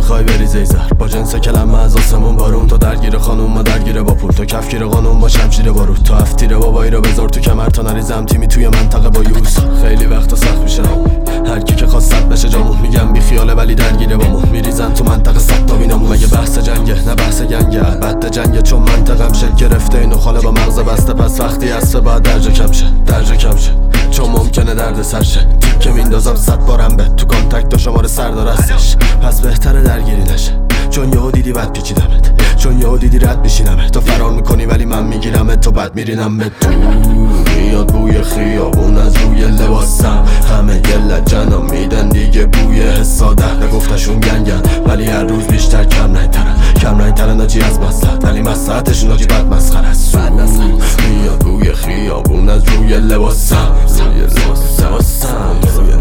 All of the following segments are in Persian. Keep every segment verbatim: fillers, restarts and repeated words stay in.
میخوای بری زیزر با جنس کلمه از آسمون بارون. تو درگیر خانوم ما درگیر با پول، تو کفگیر قانون با شمشیر بارود. تو هفتیره بابایی رو بذار تو کمر تا نریزم تیمی توی منطقه با یوز. خیلی وقتا سخت میشه هر کی که خواست صد بشه جامون. میگم بی خیاله ولی درگیره بامون. میریزن تو منطقه صد تا بینمون. مگه بحث جنگه نه بحث گنگه، البته جنگه چون منطقم شکل گرفته اینو خاله با مغز بسته. پس وقتی هسته باید درجا کم شه درجا کم شه چون ممکنه درد سر شه. تیک که میندازم صد بارم به تو کانتکت دو شماره سردار هستش. پس بهتره درگیری نشه چون یهو دیدی بد پیچیدمت، چون یهو دیدی رد میشینمت. تو فرار میکنی ولی من میگیرمت، تو بد میرینم به تو. میاد بوی خیابون از روی لباسم، همه گله جنا میدن دیگه بوی حسادت. نگفتشون گنگن ولی هر روز بیشتر کم رنگترن، کم رنگترن ناجی از مسلحت ولی مسلحتشون ناجی بد مسخره است. میاد بوی خیابون از روی لباسم، روی لباسم روی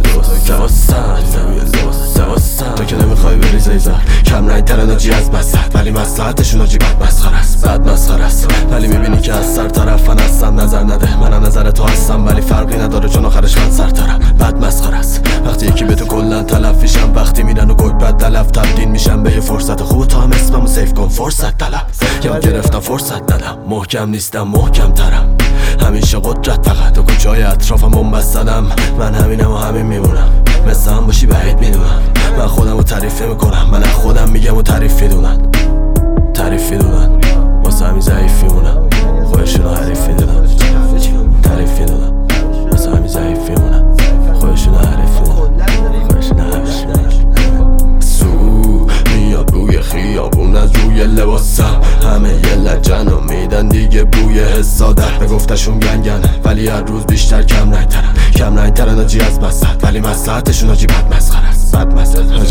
لباسم. تو که نمیخوای بری زیزر کم رنگترن ناجی از مسلحت ولی مسلحتشون ناجی بد مسخره است، بد مسخره است. ولی میبینی که از سر طرفن هستم، نظر نده منم نظر تو هستم ولی فرقی نداره چون آخرش من سرترم. بد مسخره است وقتی یکی به تو کلن تلف میشم، وقتی میرن و گوگ بد تلف تبدیل میشم به یه فرصت خوب. تا هم اسممو سیف کن فرصت طلب. یاد گرفتم فرصت ندم، محکم نیستم محکم ترم، همیشه قدرت فقط و کجای اطرافم بم بستدم. من همینم و همین میمونم، مثل هم باشی بعید میدونم. من خودم رو تعریف نمیکنم، من از خودم میگم و تعریف میدونن تعریف میدونن واسه همین ضعیف میمونم، خودشونو حریف میدونن تعریف میدونن واسه همین ضعیف میمونن، خودشونو حریف میدونن خودشونو حریف میدونن. سو میاد بوی خیابون از روی لباسم، همه یه لجنو میدن دیگه بوی حسادت. نگفتشون گنگن ولی هر روز بیشتر کم رنگترن، کم رنگترن ناجی از مسلحت ولی مسلحتشون ناجی بد مسخره است، بد مسخره.